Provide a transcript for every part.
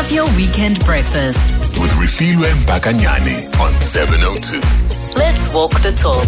Have your weekend breakfast with Refilwe Mbakanyane on 702. Let's walk the talk.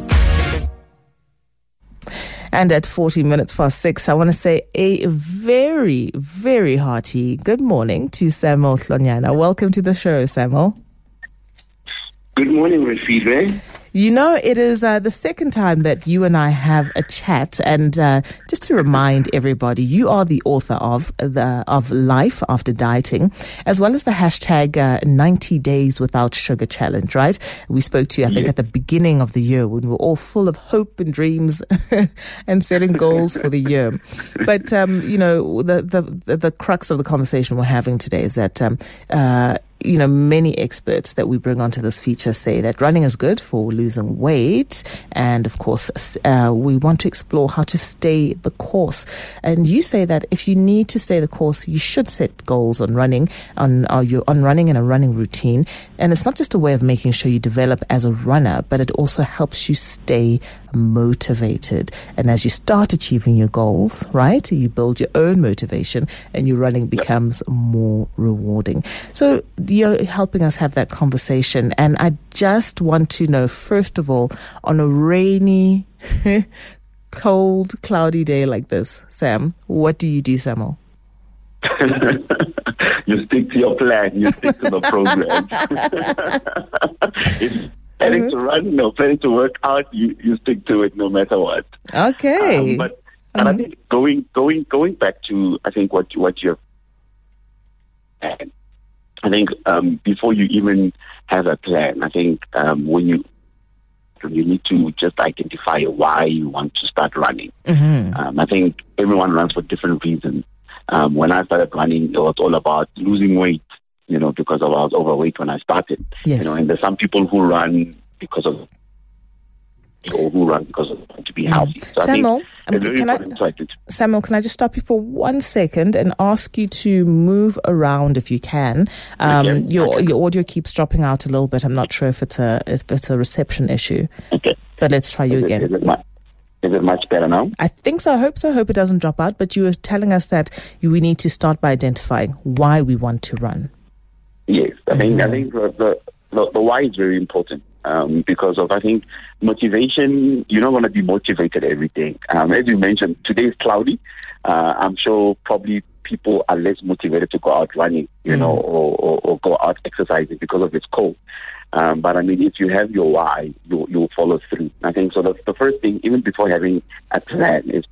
And at 40 minutes past 6, I want to say a very, very hearty good morning to Samuel Hlonyana. Welcome to the show, Samuel. Good morning, Refilwe. You know, it is the second time that you and I have a chat, and just to remind everybody, you are the author of Life After Dieting, as well as the hashtag 90 Days Without Sugar Challenge, right? We spoke to you, I think, at the beginning of the year when we were all full of hope and dreams and setting goals for the year. But, you know, the crux of the conversation we're having today is that you know, many experts that we bring onto this feature say that running is good for losing weight. And of course, we want to explore how to stay the course. And you say that if you need to stay the course, you should set goals on running, on running and a running routine. And it's not just a way of making sure you develop as a runner, but it also helps you stay motivated. And as you start achieving your goals, right, you build your own motivation and your running becomes more rewarding. So you're helping us have that conversation. And I just want to know, first of all, on a rainy, cold, cloudy day like this, Sam, what do you do, Samuel? You stick to your plan. You stick to the program. If planning to run, no, planning to work out, you stick to it no matter what. Okay. But and I think going back to I think what you have. I think before you even have a plan, I think when you need to just identify why you want to start running. Mm-hmm. I think everyone runs for different reasons. When I started running, it was all about losing weight, you know, because I was overweight when I started. Yes. You know, and there's some people who run because of, or who run because of want to be healthy. So Samuel, Samuel, can I just stop you for 1 second and ask you to move around if you can? Your audio keeps dropping out a little bit. I'm not sure if it's a reception issue. Okay. But let's try you again. Is it much better now? I think so. I hope so. I hope it doesn't drop out. But you were telling us that we need to start by identifying why we want to run. Yes, I think the why is very important. Because of, I think, motivation, you're not going to be motivated every day. As you mentioned, today is cloudy. I'm sure probably people are less motivated to go out running, you know, or go out exercising because of it's cold. But I mean, if you have your why, you'll follow through. I think so. The first thing, even before having a plan, is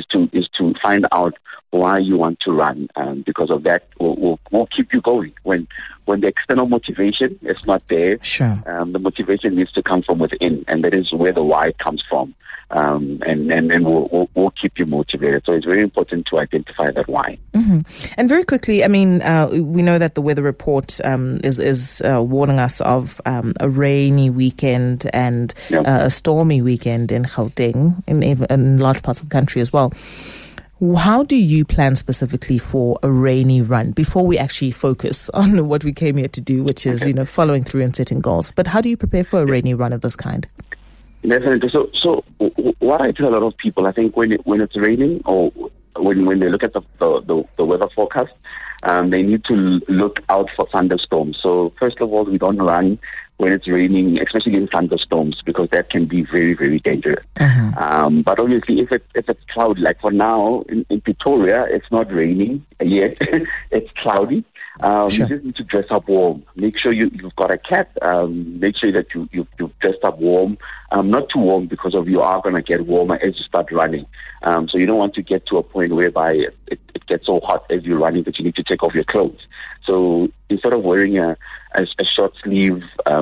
to find out why you want to run. Because of that, will keep you going. When the external motivation is not there, sure. The motivation needs to come from within, and that is where the why comes from. And then we'll keep you motivated. So it's very important to identify that why. Mm-hmm. And very quickly, I mean, we know that the weather report is warning us of a rainy weekend and a stormy weekend in Gauteng, in large parts of the country as well. How do you plan specifically for a rainy run before we actually focus on what we came here to do, which is, you know, following through and setting goals? But how do you prepare for a rainy run of this kind? Definitely. So what I tell a lot of people, I think when it's raining or when they look at the weather forecast, they need to look out for thunderstorms. So first of all, we don't run when it's raining, especially in thunderstorms, because that can be very, very dangerous. Uh-huh. But obviously, if it's cloudy, like for now in Pretoria, it's not raining yet. It's cloudy. Sure. You just need to dress up warm. Make sure you've got a cap. Make sure that you've dressed up warm. Not too warm because you are going to get warmer as you start running. So you don't want to get to a point whereby it gets so hot as you're running that you need to take off your clothes. So instead of wearing a short sleeve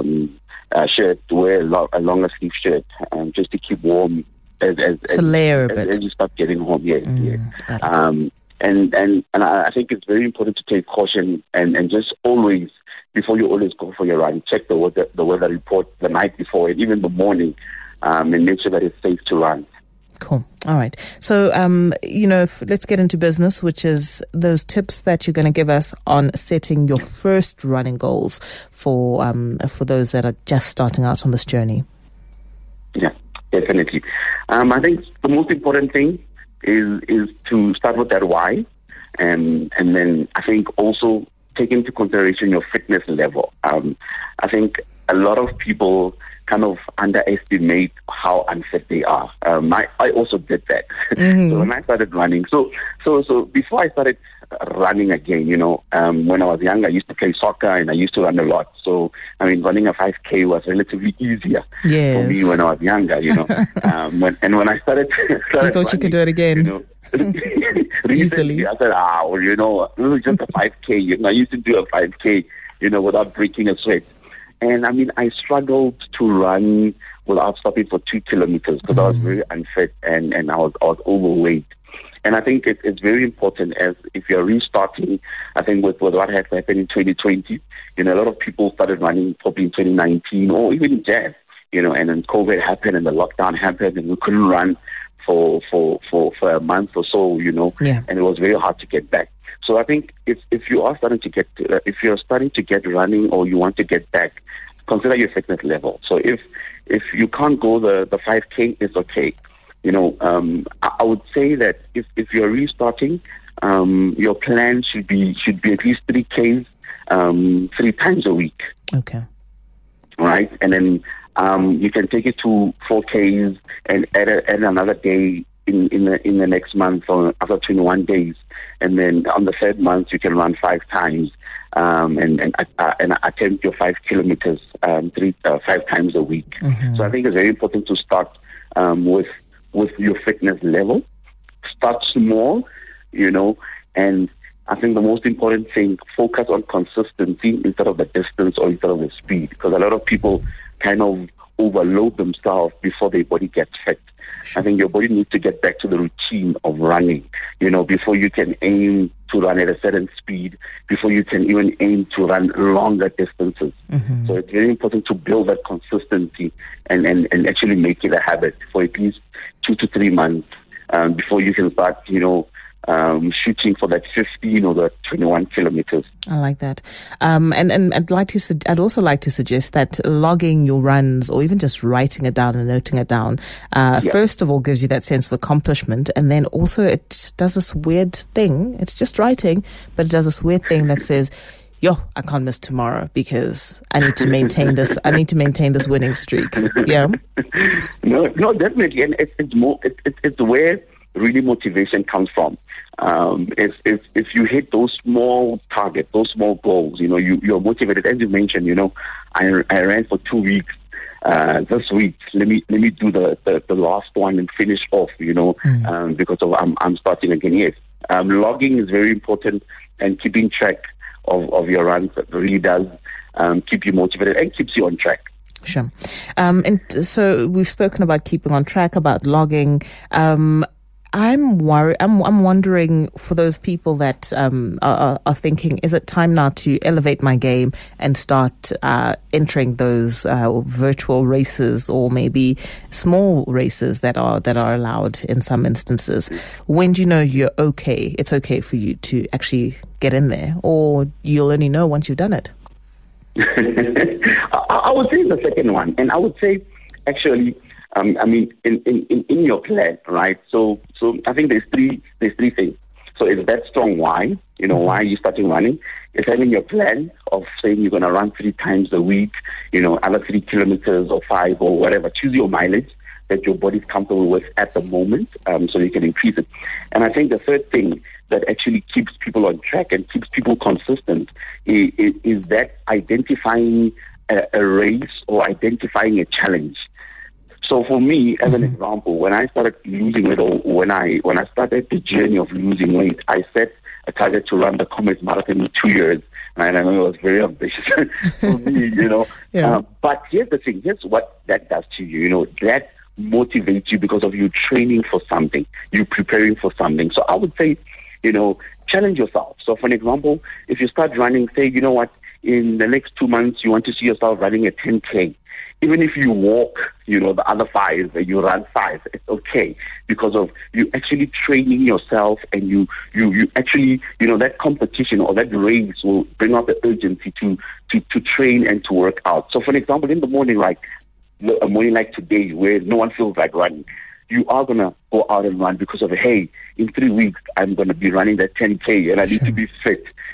shirt, wear a longer sleeve shirt just to keep warm as layer a bit as you start getting home. Yes. And I think it's very important to take caution and just always, before you always go for your run, check the weather report the night before and even the morning, and make sure that it's safe to run. Cool. All right. So, let's get into business, which is those tips that you're going to give us on setting your first running goals for those that are just starting out on this journey. Yeah, definitely. I think the most important thing is to start with that why, and then I think also take into consideration your fitness level. I think a lot of people kind of underestimate how unfit they are. I also did that. So when I started running, so before I started running again, when I was young, I used to play soccer and I used to run a lot. So, running a 5K was relatively easier for me when I was younger, when I started you thought running, you could do it again? Recently, I said, it was just a 5K. I used to do a 5K, without breaking a sweat. And I struggled to run without stopping for 2 kilometers because I was very unfit and I was overweight. And I think it's very important as if you're restarting, I think with what has happened in 2020, a lot of people started running probably in 2019 or even in Jan, and then COVID happened and the lockdown happened and we couldn't run for a month or so, and it was very hard to get back. So I think if you are starting to get running or you want to get back, consider your fitness level. So if you can't go the 5K, it's okay. I would say that if you're restarting, your plan should be at least 3Ks 3 times a week. Okay. Right, and then you can take it to 4Ks and add another day in the next month or after 21 days, and then on the third month you can run 5 times and attempt your 5 kilometers 5 times a week. So I think it's very important to start with your fitness level. Start small, and I think the most important thing, focus on consistency instead of the distance or instead of the speed, because a lot of people kind of overload themselves before their body gets fit. I think your body needs to get back to the routine of running, before you can aim to run at a certain speed, before you can even aim to run longer distances. So it's very important to build that consistency and actually make it a habit for at least 2 to 3 months before you can start, shooting for that 15 or the 21 kilometers. I like that. And I'd also like to suggest that logging your runs or even just writing it down and noting it down, first of all, gives you that sense of accomplishment. And then also it just does this weird thing. It's just writing, but it does this weird thing that says, I can't miss tomorrow because I need to maintain this. I need to maintain this winning streak. Yeah. No, definitely. And it's where really motivation comes from. If you hit those small targets, those small goals, you're motivated. As you mentioned, I ran for 2 weeks this week. Let me do the last one and finish off, because I'm starting again. Yes, logging is very important, and keeping track of your runs really does keep you motivated and keeps you on track. Sure. And so we've spoken about keeping on track, about logging. I'm worried. I'm wondering for those people that are thinking, is it time now to elevate my game and start entering those virtual races or maybe small races that are allowed in some instances? When do you know you're okay? It's okay for you to actually get in there, or you'll only know once you've done it? I would say the second one, and I would say actually. In your plan, right? So I think there's three things. So it's that strong why, why are you starting running? It's having your plan of saying you're going to run 3 times a week, either 3 kilometers or 5 or whatever. Choose your mileage that your body's comfortable with at the moment, so you can increase it. And I think the third thing that actually keeps people on track and keeps people consistent is that identifying a race or identifying a challenge. So for me, as an example, when I started losing weight, or when I started the journey of losing weight, I set a target to run the Comets Marathon in 2 years. And I know it was very ambitious for me, Yeah. But here's the thing. Here's what that does to you. That motivates you because of you training for something. You preparing for something. So I would say, challenge yourself. So for an example, if you start running, say, in the next 2 months, you want to see yourself running a 10K. Even if you walk, the other 5, and you run 5, it's okay because of you actually training yourself, and you actually, that competition or that race will bring out the urgency to train and to work out. So, for an example, in the morning, a morning like today, where no one feels like running, you are going to go out and run because of, hey, in 3 weeks, I'm going to be running that 10K and I need to be fit.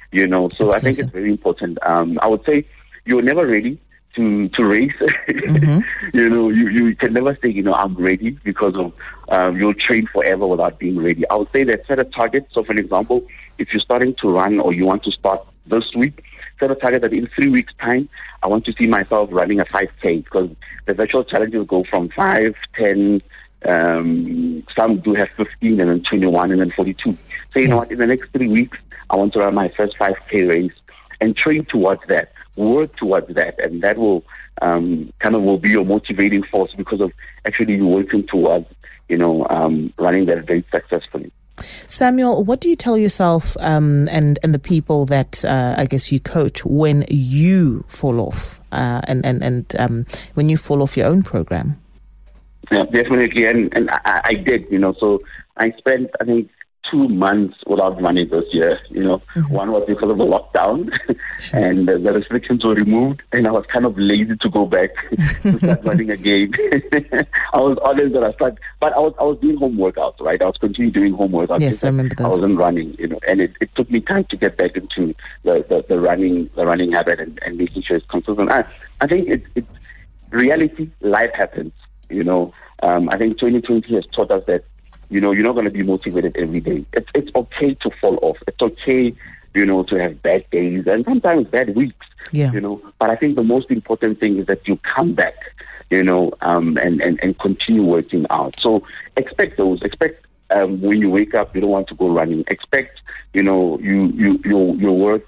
So Absolutely. I think it's very important. I would say you're never ready to race. Mm-hmm. You can never say, I'm ready, because of you'll train forever without being ready. I would say that set a target. So for example, if you're starting to run or you want to start this week, set a target that in 3 weeks' time, I want to see myself running a 5K, because the virtual challenges go from 5, 10, some do have 15 and then 21 and then 42. So you know what, in the next 3 weeks, I want to run my first 5K race and train towards that, work towards that, and that will will be your motivating force, because of actually you working towards, running that very successfully. Samuel, what do you tell yourself and the people that I guess you coach when you fall off and when you fall off your own program? Yeah, definitely, and I did, so I spent, I think, 2 months without running this year, Mm-hmm. One was because of the lockdown, Sure. and the restrictions were removed, and I was kind of lazy to go back to start running again. I was honest that but I was doing home workouts, right? I was continuing doing home workouts. Yes, I remember those. I wasn't running, and it took me time to get back into the running habit and making sure it's consistent. I think it's reality, life happens, I think 2020 has taught us that, you're not going to be motivated every day. It's okay to fall off. It's okay, to have bad days and sometimes bad weeks, Yeah. But I think the most important thing is that you come back, and continue working out. So expect those. Expect when you wake up, you don't want to go running. Expect, your work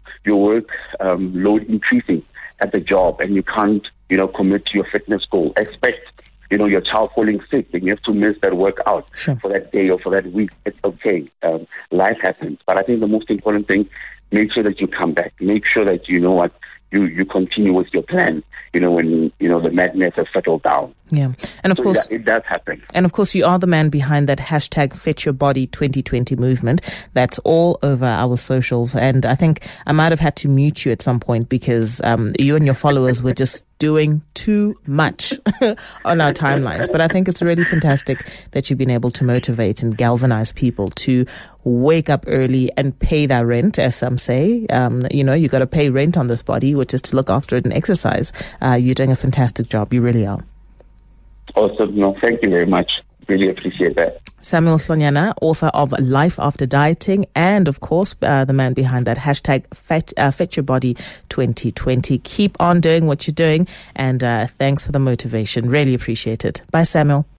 load increasing at the job, and you can't, commit to your fitness goal. Expect, your child falling sick and you have to miss that workout Sure. for that day or for that week. It's okay. Life happens. But I think the most important thing, make sure that you come back. Make sure that you continue with your plan, when, the madness has settled down. Yeah. And of So course, it does happen. And of course, you are the man behind that hashtag Fetch Your Body 2020 movement. That's all over our socials. And I think I might have had to mute you at some point because you and your followers were just doing too much on our timelines. But I think it's really fantastic that you've been able to motivate and galvanize people to wake up early and pay their rent, as some say. You got to pay rent on this body, which is to look after it and exercise. You're doing a fantastic job. You really are. Awesome. No, thank you very much. Really appreciate that. Samuel Hlonyana, author of Life After Dieting, and of course, the man behind that hashtag Fetch Your Body 2020. Keep on doing what you're doing, and thanks for the motivation. Really appreciate it. Bye, Samuel.